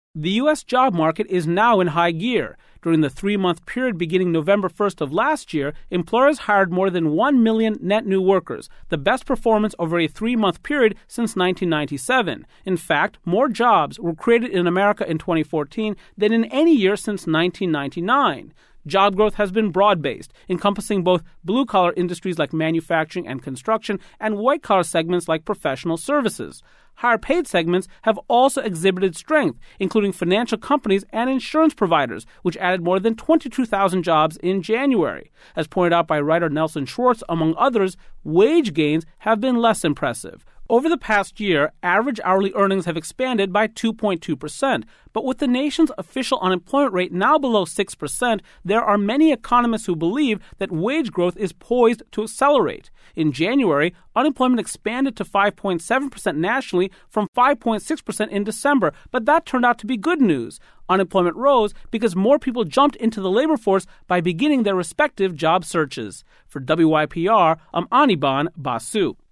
The U.S. job market is now in high gear. During the 3-month period beginning November 1st of last year, employers hired more than 1 million net new workers, the best performance over a 3-month period since 1997. In fact, more jobs were created in America in 2014 than in any year since 1999. Job growth has been broad-based, encompassing both blue-collar industries like manufacturing and construction and white-collar segments like professional services. Higher-paid segments have also exhibited strength, including financial companies and insurance providers, which added more than 22,000 jobs in January. As pointed out by writer Nelson Schwartz, among others, wage gains have been less impressive. Over the past year, average hourly earnings have expanded by 2.2%, but with the nation's official unemployment rate now below 6%, there are many economists who believe that wage growth is poised to accelerate. In January, unemployment expanded to 5.7% nationally from 5.6% in December, but that turned out to be good news. Unemployment rose because more people jumped into the labor force by beginning their respective job searches. For WYPR, I'm Anirban Basu.